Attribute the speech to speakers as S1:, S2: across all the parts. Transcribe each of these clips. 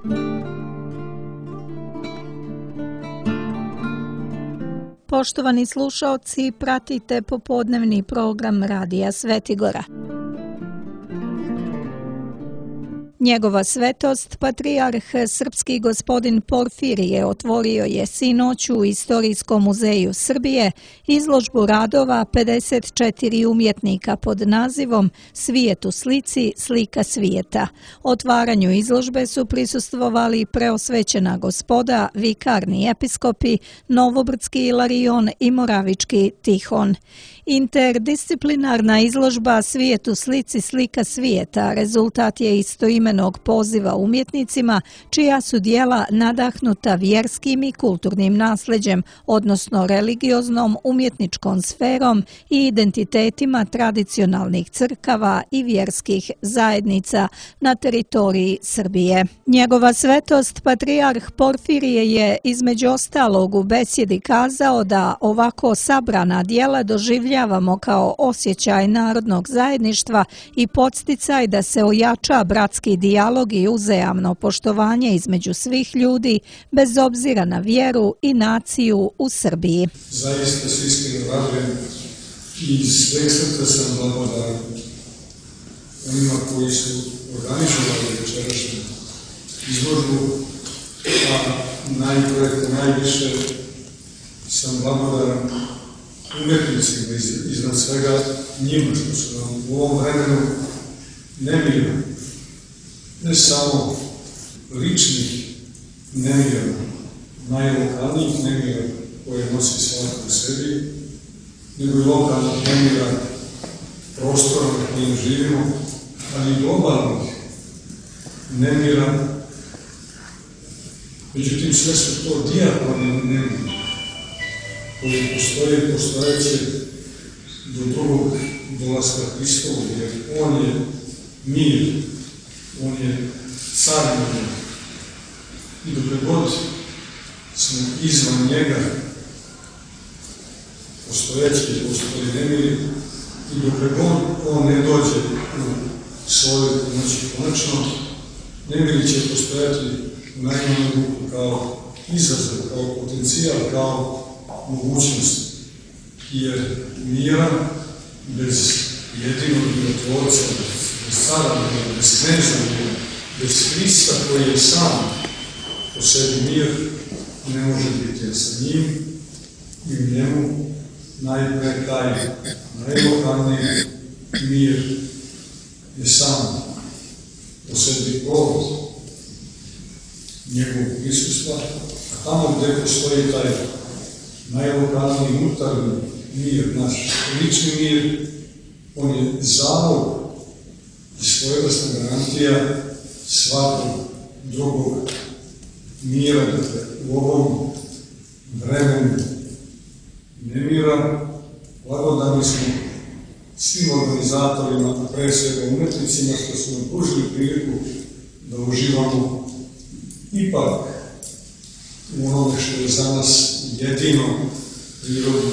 S1: Poštovani slušaoci, pratite popodnevni program Radija Svetigora. Njegova svetost, patrijarh srpski gospodin Porfirije, otvorio je sinoć u Istorijskom muzeju Srbije izložbu radova 54 umjetnika pod nazivom Svijet u slici, slika svijeta. Otvaranju izložbe su prisustvovali preosvećena gospoda, vikarni episkopi, Novobrdski Ilarion i Moravički Tihon. Interdisciplinarna izložba Svijet u slici, slika svijeta rezultat je istoimenog poziva umjetnicima čija su djela nadahnuta vjerskim i kulturnim nasljeđem, odnosno religioznom, umjetničkom sferom i identitetima tradicionalnih crkava i vjerskih zajednica na teritoriji Srbije. Njegova svetost, patrijarh Porfirije, je između ostalog u besjedi kazao da ovako sabrana djela doživljavamo kao osjećaj narodnog zajedništva i podsticaj da se ojača bratski dijalog i uzajamno poštovanje između svih ljudi, bez obzira na vjeru i naciju u Srbiji.
S2: Zaista se iskreno radujem i iz sveg srca sam blagodaran onima koji su organizovali večerašnju izložbu, a najviše sam blagodaran umjetnicima, iznad svega njima, što su nam u ovom vremenu nemira, ne samo ličnih nemira, najlokalnijih nemira koje nosi svako u sebi, nego i lokalnih nemira prostora na kojem živimo, ali i globalnih nemira. Međutim, sve su to dijakorni nemira koji postojeće do drugog dolaska Hristovog, jer on je mir, on je car mir. I dokle god smo izvan njega, postojeći nemiri, i dokle god on ne dođe u svoju pomoći konačno, nemiri će postojati u najmanju ruku kao izazov, kao potencijal, kao mogućnost, jer mira bez jedinog mirotvorca, bez cara, bez kneza, bez Hrista koji je sam po sebi mir, ne može biti, sa njim i u njemu najpre taj najlokalniji mir je sam po sebi povod njegovog prisustva, a tamo gdje postoji taj najlokalniji unutarnji mir, naš lični mir, on je zalog i svojevrsna garantija svakog drugog mira. Dakle, u ovom vremenu nemira blagodani smo svim organizatorima, a pre svega umjetnicima, što su nam pružili priliku da uživamo ipak u onome što je za nas jedino prirodno,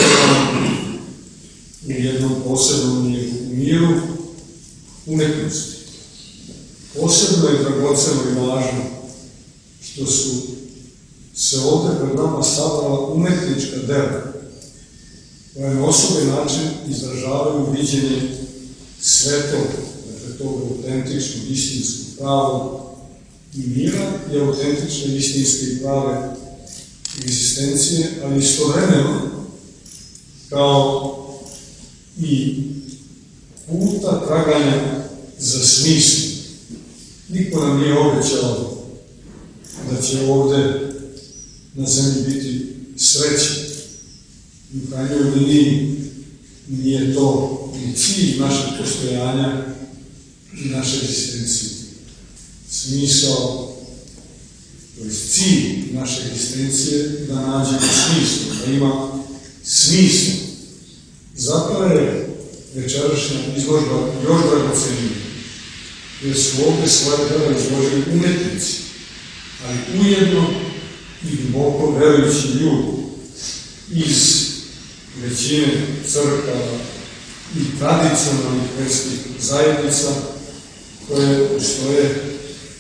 S2: u jednom posebnom miru umjetnosti. Posebno je dragoceno i važno što su se ovdje pred nama stavila umjetnička dela, koja na osoben način izražavaju viđenje svetog, dakle tog autentičnog, istinskog, pravog i mira i autentične, istinske i prave egzistencije, ali istovremeno kao i puta traganja za smislu. Niko nam nije obećao da će ovdje na zemlji biti sreće. U krajnjoj liniji nije to ni cilj našeg postojanja i naše egzistencije. Smisao, to je cilj naše egzistencije, da nađemo smislu, da ima smisla. Zato je večerašnja izložba još dragocenija, jer su ovdje svoje dela izložili umjetnici, ali ujedno i duboko verujući ljudi iz većine crkava i tradicionalnih verskih zajednica koje postoje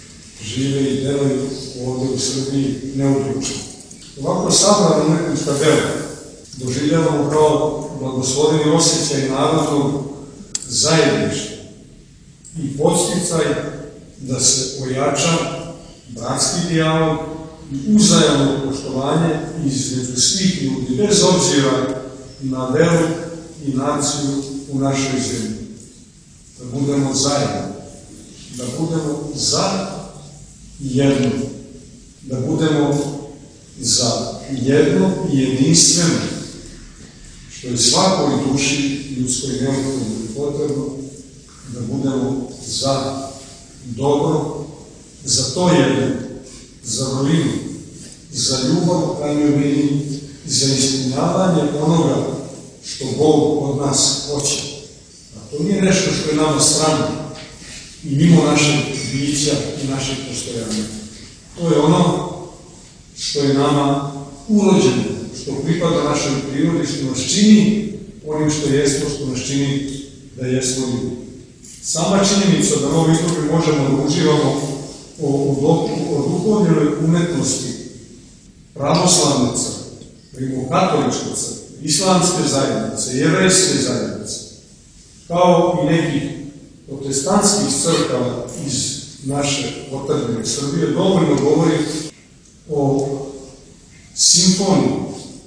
S2: žive i delaju ovdje u Srbiji neodlučno. Ovako sabrana umetnička dela doživljavamo kao blagosloveni osjećaj narodnog zajedništva i podsticaj da se ojača bratski dijalog i uzajamno poštovanje između svih ljudi, bez obzira na veru i naciju u našoj zemlji. Da budemo zajedno, da budemo za jedno, da budemo za jedno i jedinstveno, što je svakoj duši ljudskoj neophodno i potrebno, da budemo za dobro, za to jedno, za vrlinu, za ljubav u krajnjoj liniji, za ispunjavanje onoga što Bog od nas hoće. A to nije nešto što je nama strano i mimo našeg bića i našeg postojanja. To je ono što je nama urođeno, što pripada našoj prirodi, što nas čini onim što jesmo, što nas čini da jesmo ljudi. Sama činjenica da novi izlobi možemo da uživamo o duhovnoj umetnosti pravoslavnica, rimokatoličke crkve, islamske zajednice, jevrejske zajednice, kao i nekih protestantskih crkava iz naše otadžbine Srbije, dovoljno govori o simfoniji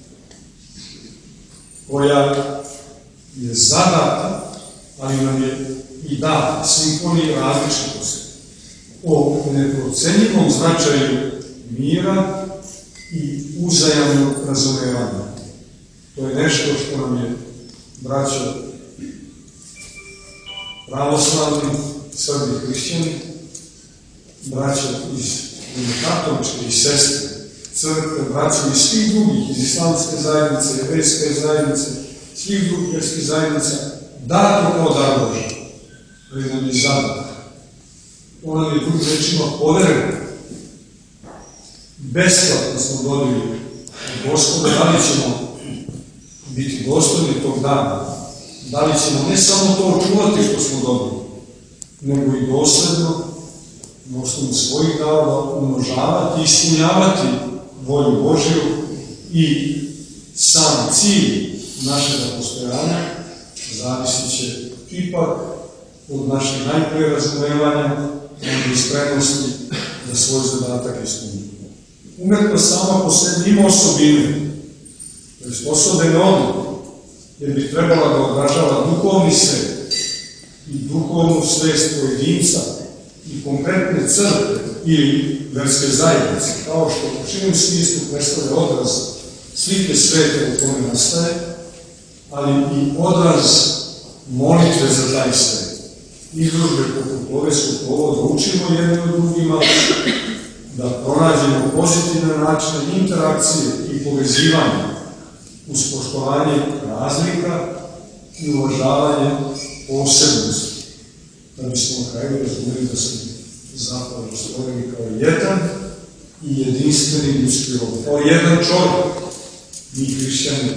S2: koja je zadata, ali nam je i data, simfoniji različitosti, o neprocenjivom značaju mira i uzajamnog razumevanja. To je nešto što nam je, braćo pravoslavni, Srbi i hrišćani, braćo iz katoličke i sestre crkve, braćo iz svih drugih, iz islamske zajednice, jevrejske zajednice, svih drugih vjerskih zajednica, dato kao dar Božji, ali nam je zadat. To nam je drugim rečima povereno. Besplatno smo dobili od Gospoda, da li ćemo biti dostojni tog dana, da li ćemo ne samo to čuvati što smo dobili, nego i dosledno, na osnovu svojih darova, umnožavati i ispunjavati volju Božju i sam cilj našeg postojanja zavisit će ipak od našeg najprije razumevanja i spremnosti da svoj zadatak ispunimo. Umetnost sama po sebi ima osobine, to je sposobene odluke, jer bi trebala da odražava duhovni svet i duhovnu svest pojedinca i konkretne crkve ili verske zajednice, kao što u širem smislu predstavlja odraz slike sveta u kome nastaje, ali i odraz molitve za taj svet. Izložbe poput ove su povod da učimo jedni od drugima, da pronađemo pozitivne načine interakcije i povezivanja uz poštovanje razlika i uvažavanje posebnosti. Da bismo na kraju razumeli da smo zapravo stvoreni kao jedan i jedinstveni ljudski rod, kao jedan čovjek. Mi hrišćani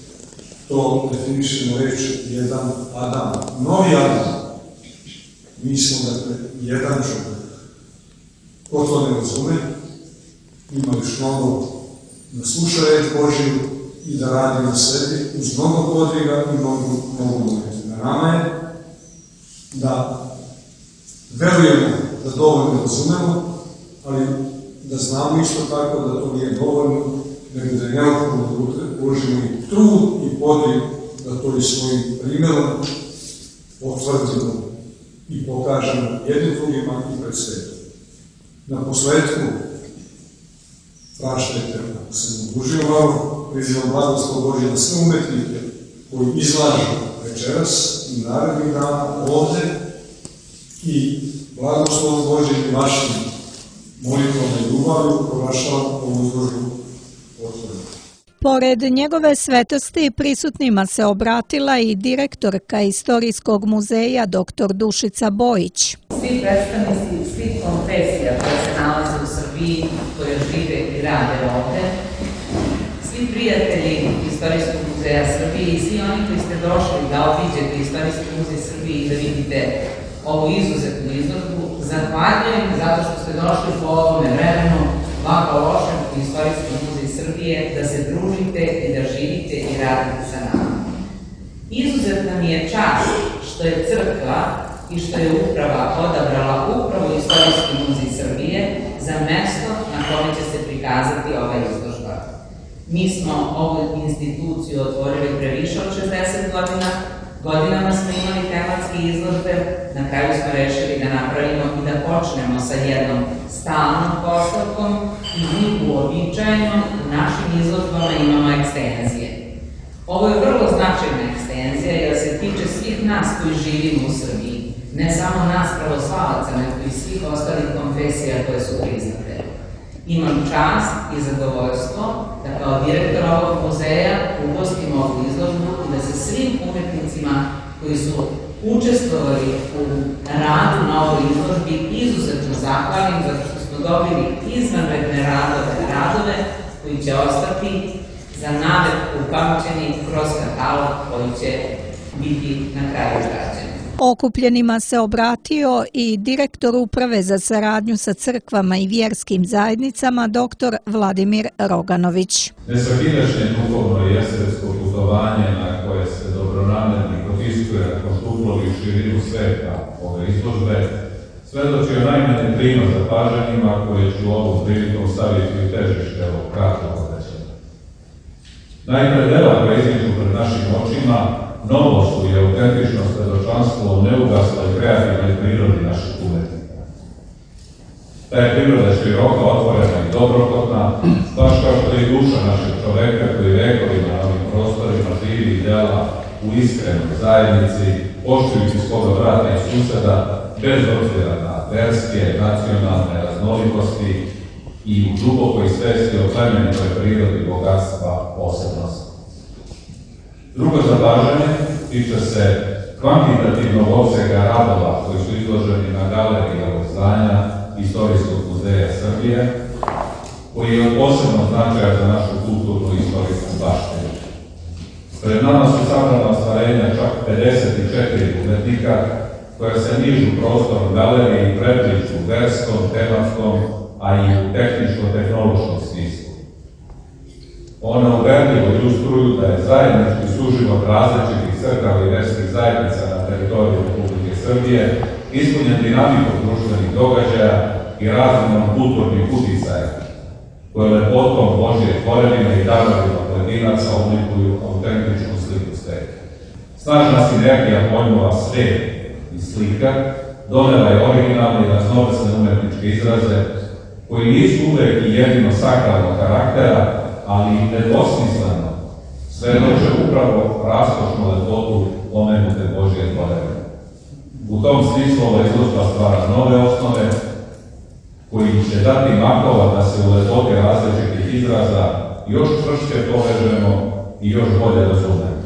S2: to definišemo reći jedan Adam, novi Adam. Mi smo, dakle, jedan čovjek. Ko to ne razume, ima još mnogo da sluša reč Božiju i da radi na sebi uz mnogo podviga i mnogo molitve. Na nama je da verujemo da dovoljno razumemo, ali da znamo isto tako da to nije dovoljno, nego da je neophodno da uložimo i trud i podvig da to i svojim primjerom potvrdimo i pokažemo jednim drugima i pred svetom. Na posledku, praštajte, ako sam odužio malo, prizivam blagoslov Božje na sve umetnike koji izlažu večeras i narednih dana ovde i blagoslov Božje i vašim molitvom i ljubavlju proglašavam ovu izložbu otvorenu.
S1: Pored njegove svetosti prisutnima se obratila i direktorka Istorijskog muzeja dr. Dušica Bojić.
S3: Svi predstavnici svih konfesija koje se nalaze u Srbiji, koje žive i rade ovde, svi prijatelji Istorijskog muzeja Srbije i svi oni koji ste došli da obiđete Istorijski muzej Srbije i da vidite ovu izuzetnu izložbu. Zahvaljujem zato što ste došli po ovome vremenu, ovako lošem u Istorijskom muzeju Srbije, da se družite i da živite i radite sa nama. Izuzetna mi je čast što je crkva i što je uprava odabrala upravo Istorijski muzej Srbije za mesto na kome će se prikazati ova izložba. Mi smo ovu instituciju otvorili pre više od 60 godina, godinama smo imali tematske izložbe, na kraju smo rešili da napravimo i da počnemo sa jednom stalnom postavkom i mi uobičajeno u našim izložbama imamo ekstenzije. Ovo je vrlo značajna ekstenzija jer se tiče svih nas koji živimo u Srbiji, ne samo nas pravoslavaca, nego i svih ostalih konfesija koje su priznate. Imam čast i zadovoljstvo da kao direktor ovog muzeja ugostim ovu izložbu i da se svim umetnicima koji su učestvovali u radu na ovoj izložbi izuzetno zahvalim zato što smo dobili izvanredne radove koji će ostati za navek upamćeni kroz katalog koji će biti na kraju građana.
S1: Okupljenima se obratio i direktor Uprave za saradnju sa crkvama i vjerskim zajednicama dr. Vladimir Roganović.
S4: Nesvakidašnje duhovno i estetsko putovanje na koje se dobronamerni protiskuje konstuplovi u širinu sveta ove izložbe svedoči o najmanje trima zapažanjima koje ću ovom prilikom staviti u težište ovog kratkog obraćanja. Najpre dela koja izniču pred našim očima novo su i autentično svedočanstvo o neugasloj kreativnoj prirodi naših umetnika. Ta je priroda široka, otvorena i dobrohotna, baš kao što je i duša našeg čoveka koji vekovima na ovim prostorima živi i dela u iskrenoj zajednici, poštujući svoga brata i suseda, bez obzira na verske, nacionalne raznolikosti i u dubokoj svesti o plemenitoj prirodi bogatstva posebnosti. Drugo zapažanje tiče se kvantitativnog opsega radova koji su izloženi na galeriji ovog zdanja Istorijskog muzeja Srbije, koji je od posebnog značaja za našu kulturnu i istorijsku baštinu. Pred nama su sabrana ostvarenja čak 54 umetnika koja se nižu prostorom galerije i prepliču u verskom, tematskom, a i u tehničko-tehnološkom smislu. One uverljivo ilustruju da je zajednički suživot različitih crkava i verskih zajednica na teritoriju Republike Srbije ispunjen dinamikom društvenih događaja i razmjenom kulturnih uticaja, koje lepotom Božje tvorevine i darovima pojedinaca oblikuju autentičnu sliku sveta. Snažna sinergija pojmova svet i slika donela je originalne i raznovrsne umetničke izraze koji nisu uvek i jedino sakralnog karaktera, ali i nedvosmisleno svedoče upravo raskošnu lepotu pomenute Božje tvorevine. U tom smislu ova izložba stvara nove osnove koji će dati makova da se u lepoti različitih izraza još čvršće povežemo i još bolje razumemo.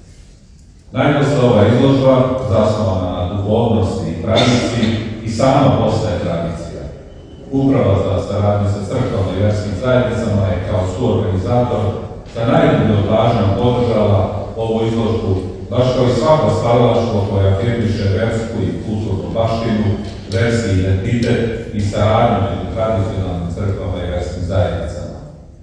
S4: Najposle ova izložba, zasnovana na duhovnosti i tradiciji, i sama postaje tradicija. Uprava za saradnju sa crkvama i verskim zajednicama je kao suorganizator sa najbolje odvažnjom podržala ovu izložbu, baš kao i svako stvaralaštvo koje afirmiše versku i kulturnu baštinu, verski identitet i saradnju među tradicionalnim crkvama i verskim zajednicama.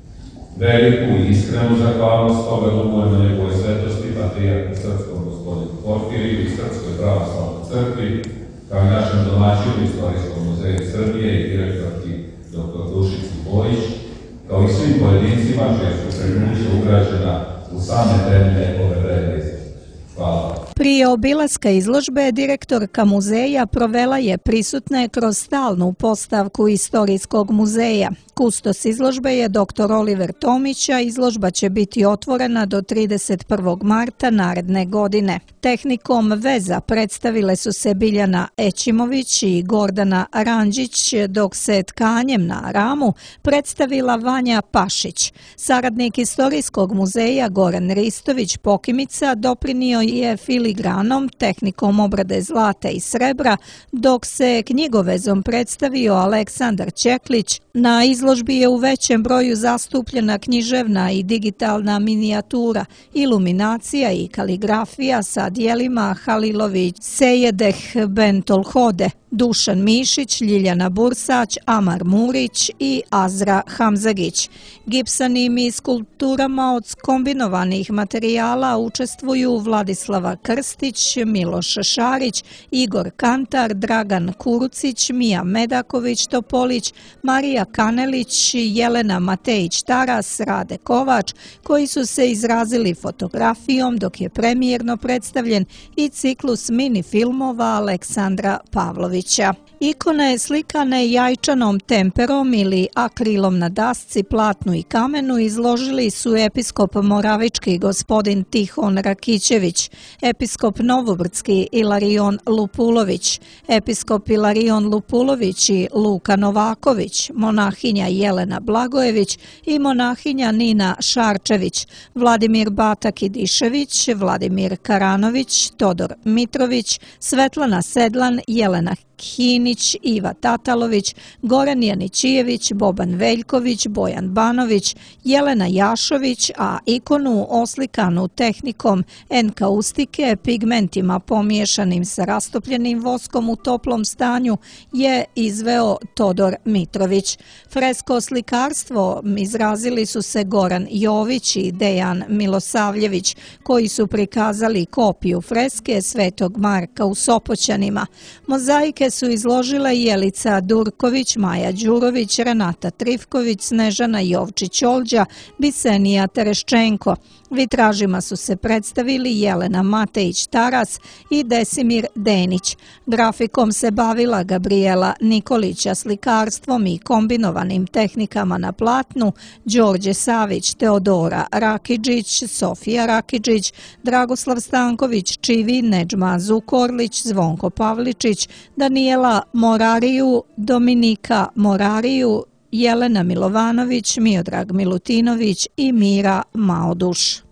S4: Veliku i iskrenu zahvalnost toga dugujemo njegove svetosti, patrijarhu srpskom gospodinu Porfiriju i Srpskoj pravoslavnoj crkvi, kao i našem domaćinu Istorijskom muzeju Srbije i direktorki dr. Dušici Bojić, kao i svim pojedincima čije su pregnuće ugrađena u same temelje ove vrednosti. Hvala.
S1: Prije obilaska izložbe direktorka muzeja provela je prisutne kroz stalnu postavku Istorijskog muzeja. Kustos izložbe je dr. Oliver Tomić, a izložba će biti otvorena do 31. marta naredne godine. Tehnikom veza predstavile su se Biljana Ećimović i Gordana Ranđić, dok se tkanjem na ramu predstavila Vanja Pašić. Saradnik Istorijskog muzeja Goran Ristović Pokimica doprinio je filigranski filigranom, tehnikom obrade zlata i srebra, dok se knjigovezom predstavio Aleksandar Ćeklić. Na izložbi je u većem broju zastupljena književna i digitalna minijatura, iluminacija i kaligrafija sa dijelima Halilović, Sejedeh Bentolhode, Dušan Mišić, Ljiljana Bursać, Amar Murić i Azra Hamzagić. Gipsanim i skulpturama od kombinovanih materijala učestvuju Vladislava Krstić, Miloš Šarić, Igor Kantar, Dragan Kurucić, Mija Medaković-Topolić, Marija Kanelić, Jelena Matejić-Taras, Rade Kovač, koji su se izrazili fotografijom, dok je premijerno predstavljen i ciklus mini filmova Aleksandra Pavlovića. Ikone slikane jajčanom temperom ili akrilom na dasci, platnu i kamenu izložili su episkop moravički gospodin Tihon Rakićević, episkop novobrdski Ilarion Lupulović, episkop Ilarion Lupulović i Luka Novaković, monahinja Jelena Blagojević i monahinja Nina Šarčević, Vladimir Batak-Idišević, Vladimir Karanović, Todor Mitrović, Svetlana Sedlan, Jelena Hinić, Iva Tatalović, Goran Janićijević, Boban Veljković, Bojan Banović, Jelena Jašović, a ikonu oslikanu tehnikom enkaustike, pigmentima pomiješanim sa rastopljenim voskom u toplom stanju je izveo Todor Mitrović. Fresko slikarstvo izrazili su se Goran Jović i Dejan Milosavljević, koji su prikazali kopiju freske Svetog Marka u Sopoćanima. Mozaike su izložile Jelica Durković, Maja Đurović, Renata Trifković, Snežana Jovčić-Olđa, Bisenija Tereščenko. Vitražima su se predstavili Jelena Matejić-Taras i Desimir Denić. Grafikom se bavila Gabriela Nikolića, slikarstvom i kombinovanim tehnikama na platnu Đorđe Savić, Teodora Rakidžić, Sofija Rakidžić, Dragoslav Stanković, Čivi, Nedžma Zukorlić, Zvonko Pavličić, Danijela Morariju, Dominika Morariju, Jelena Milovanović, Miodrag Milutinović i Mira Maoduš.